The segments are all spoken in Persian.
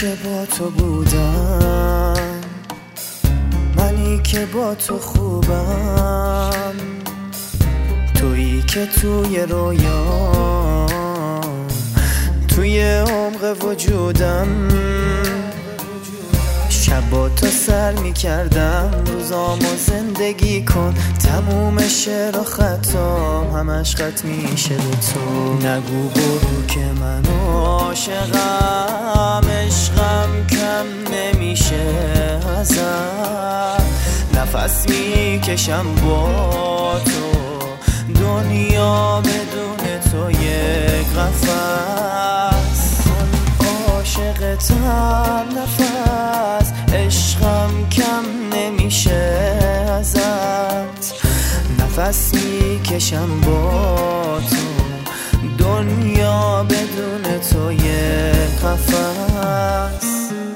که با تو بودم، منی که با تو خوبم، تویی که توی رویام، توی عمق وجودم. شبا تا سر می کردم، روزامو زندگی کن، تموم شعر و خطام همش خط میشه به تو. نگو برو که من عاشقم، عشقم کم نمیشه ازت، نفس میکشم با تو، دنیا بدون تو یک قفس. عاشقتم نفس، عشقم کم نمیشه ازت، نفس میکشم با تو، دنیا بدون تو یک قفس.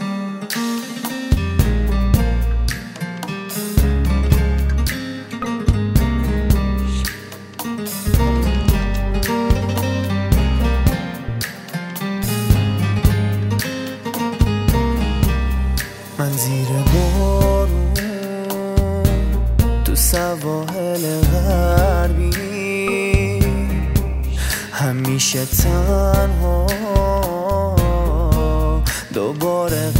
من زیر بارون تو سواحل غربی، همیشه تنها دوباره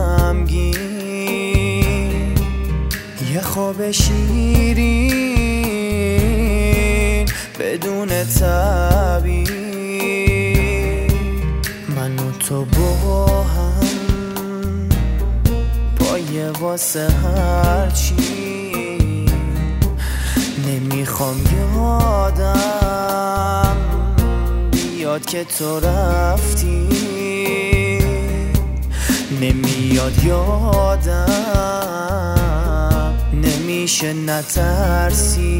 غمگین، یه خواب شیرین بدون تعبیر. من و تو با هم پایه واسه هرچی، نمیخوام یادم بیاد که تو رفتی، نمیاد یادم نمیشه نترسی.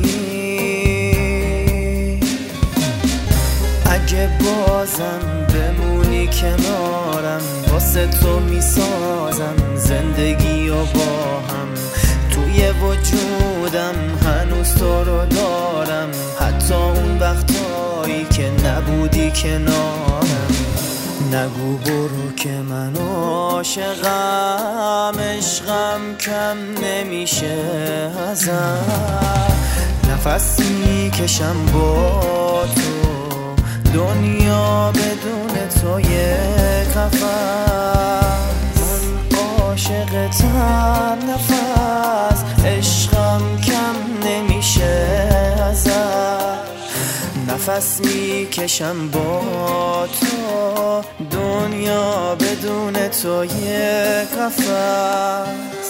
اگه بازم بمونی کنارم، واسه تو میسازم زندگی و با هم، توی وجودم هنوز تو رو دارم، حتی اون وقتایی که نبودی کنارم. نگو برو که من عاشقم، عشقم کم نمیشه ازت، نفس میکشم با تو، دنیا بدون تو یک قفس. عاشقتم نفس، عشقم کم نمیشه ازت، نفس میکشم با تو، دنیا بدون تو یک قفس.